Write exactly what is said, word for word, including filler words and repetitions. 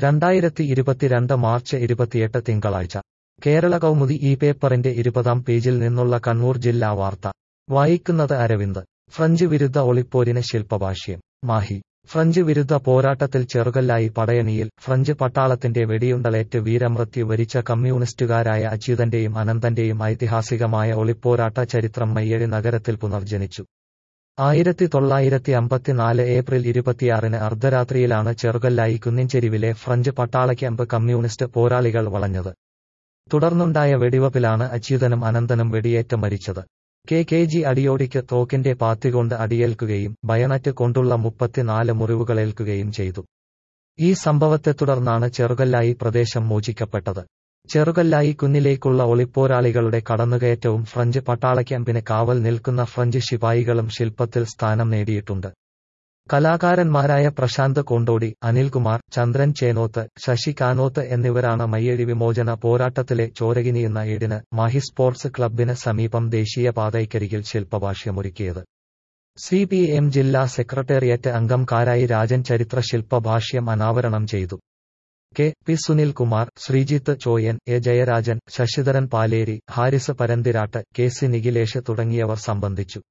രണ്ടായിരത്തി ഇരുപത്തിരണ്ട് മാർച്ച് ഇരുപത്തിയെട്ട് തിങ്കളാഴ്ച കേരള കൗമുദി ഈ പേപ്പറിന്റെ ഇരുപതാം പേജിൽ നിന്നുള്ള കണ്ണൂർ ജില്ലാ വാർത്ത വായിക്കുന്നത് അരവിന്ദ്. ഫ്രഞ്ച് വിരുദ്ധ ഒളിപ്പോരിന് ശില്പഭാഷ്യം. മാഹി. ഫ്രഞ്ച് വിരുദ്ധ പോരാട്ടത്തിൽ ചെറുകല്ലായി പടയണിയിൽ ഫ്രഞ്ച് പട്ടാളത്തിന്റെ വെടിയുണ്ടലേറ്റ് വീരമൃത്യു വരിച്ച കമ്മ്യൂണിസ്റ്റുകാരായ അച്യുതന്റെയും അനന്തന്റെയും ഐതിഹാസികമായ ഒളിപ്പോരാട്ട ചരിത്രം മയ്യഴി നഗരത്തിൽ പുനർജനിച്ചു. ആയിരത്തി തൊള്ളായിരത്തി അമ്പത്തിനാല് ഏപ്രിൽ ഇരുപത്തിയാറിന് അർദ്ധരാത്രിയിലാണ് ചെറുകല്ലായി കുന്നിൻചെരിവിലെ ഫ്രഞ്ച് പട്ടാള ക്യാമ്പ് കമ്മ്യൂണിസ്റ്റ് പോരാളികൾ വളഞ്ഞത്. തുടർന്നുണ്ടായ വെടിവെപ്പിലാണ് അച്യുതനും അനന്തനും വെടിയേറ്റ് മരിച്ചത്. കെ കെ ജി അടിയോടിക്ക് തോക്കിന്റെ പാത്തികൊണ്ട് അടിയേൽക്കുകയും ബയണറ്റ് കൊണ്ടുള്ള മുപ്പത്തിനാല് മുറിവുകളേൽക്കുകയും ചെയ്തു. ഈ സംഭവത്തെ തുടർന്നാണ് ചെറുകല്ലായി പ്രദേശം മോചിക്കപ്പെട്ടത്. ചെറുകല്ലായി കുന്നിലേക്കുള്ള ഒളിപ്പോരാളികളുടെ കടന്നുകയറ്റവും ഫ്രഞ്ച് പട്ടാള ക്യാമ്പിന് കാവൽ നിൽക്കുന്ന ഫ്രഞ്ച് ശിപായികളും ശില്പത്തിൽ സ്ഥാനം നേടിയിട്ടുണ്ട്. കലാകാരന്മാരായ പ്രശാന്ത് കൊണ്ടോടി, അനിൽകുമാർ, ചന്ദ്രൻ ചേനോത്ത്, ശശി കാനോത്ത് എന്നിവരാണ് മയ്യഴി വിമോചന പോരാട്ടത്തിലെ ചോരകിനിയുന്ന ഏടിന് മാഹി സ്പോർട്സ് ക്ലബ്ബിന് സമീപം ദേശീയപാതയ്ക്കരികിൽ ശില്പഭാഷ്യമൊരുക്കിയത്. സി പി എം ജില്ലാ സെക്രട്ടേറിയറ്റ് അംഗം കാരായി രാജൻ ചരിത്ര ശില്പഭാഷ്യം അനാവരണം ചെയ്തു. K P Sunilkumar, Sreejith Choyan, A Jayarajan, Sasidharan Paleri, Haris Paranthiratt, K C Nikhilesh തുടങ്ങിയവർ സംബന്ധിച്ചു.